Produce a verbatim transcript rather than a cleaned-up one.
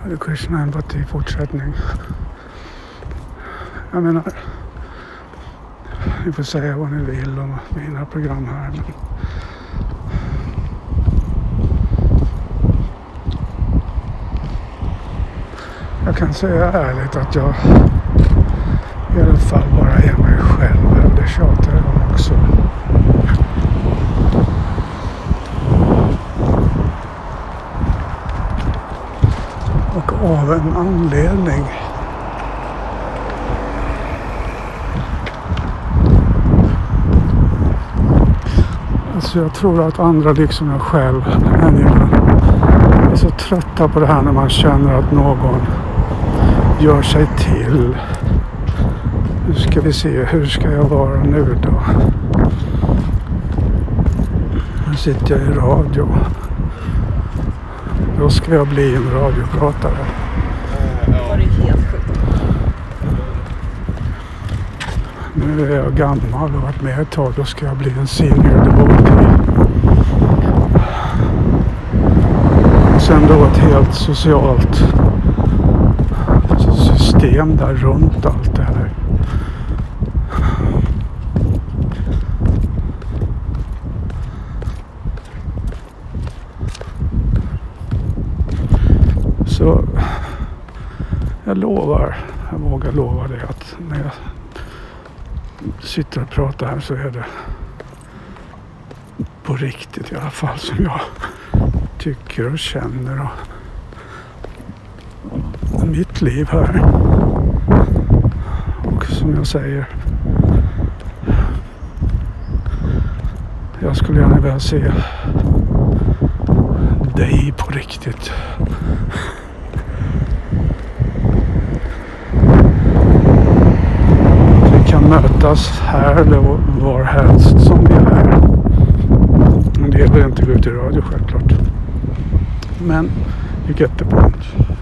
Hare Krishna empati fortsättning. Jag menar, ni får säga vad ni vill om mina program här. Men jag kan säga ärligt att jag i alla fall bara är mig själv. Det tjatar jag om också. Och av en anledning. Alltså jag tror att andra liksom jag själv är så trötta på det här när man känner att någon gör sig till. Nu ska vi se, hur ska jag vara nu då? Nu sitter jag i radio. Då ska jag bli en radiopratare. Var det helt sjukt? Nu är jag gammal och varit med ett tag. Då ska jag bli en senior devotee. Och sen då ett helt socialt system där runt allt det här. Så jag lovar, jag vågar lova det att när jag sitter och pratar här så är det på riktigt i alla fall som jag tycker och känner och mitt liv här. Och som jag säger, jag skulle gärna vilja se dig på riktigt. Vi kan mötas här eller var helst som vi är. Men det gäller inte gå ut i radio självklart. Men you get the point.